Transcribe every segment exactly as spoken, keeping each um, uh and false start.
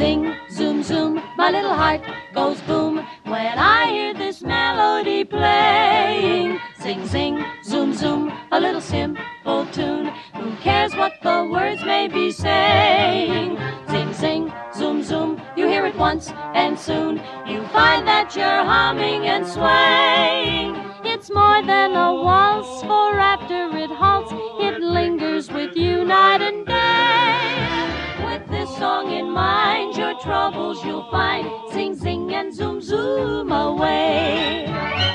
zing, zoom, zoom, my little heart goes boom when I hear this melody playing. Sing, sing, zoom, zoom, a little simple tune. Who cares what the words may be saying? Sing, sing, zoom, zoom, you hear it once and soon you find that you're humming and swaying. It's more than a waltz, for after it halts, it lingers with you night and day. With this song in mind, your troubles you'll find. Sing, sing, and zoom, zoom away.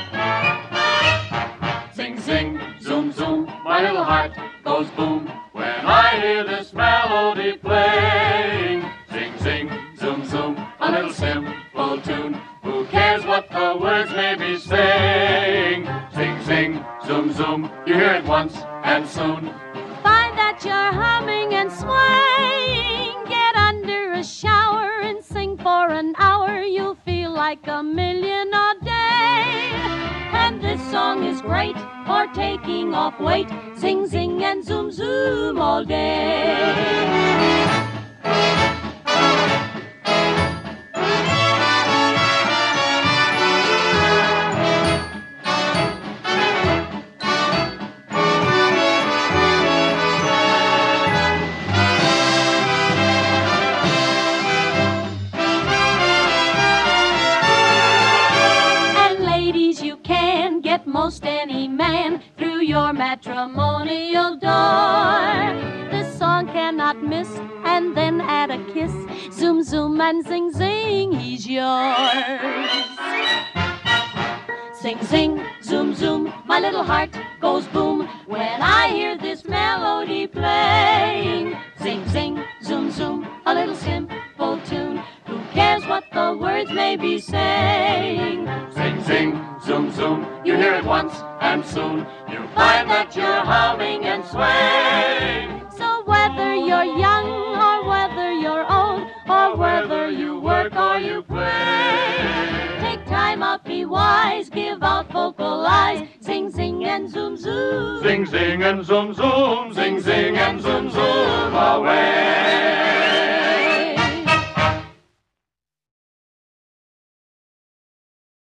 Sing, sing, zoom, zoom, my little heart goes boom when I hear this melody playing. Sing, sing, zoom, zoom, a little simple tune. Who cares what the words may be saying? Sing, sing, zoom, zoom, you hear it once and soon find that you're humming and swaying. Get under a shower and sing for an hour. You'll feel like a million a day. And this song is great for taking off weight. Sing, sing, and zoom, zoom all day. Most any man through your matrimonial door. This song cannot miss, and then add a kiss. Zoom, zoom, and zing, zing, he's yours. Sing, sing, zoom, zoom, my little heart goes boom when I hear this melody playing. Sing, sing, zoom, zoom, a little simple tune. Who cares what the words may be saying? Sing, sing, zoom, zoom, you hear it once and soon you find that you're humming and swaying. So whether you're young or whether you're old, or whether you work or you play, take time out, be wise, give out vocalize. Sing, sing, and zoom, zoom. Sing, sing, and zoom, zoom.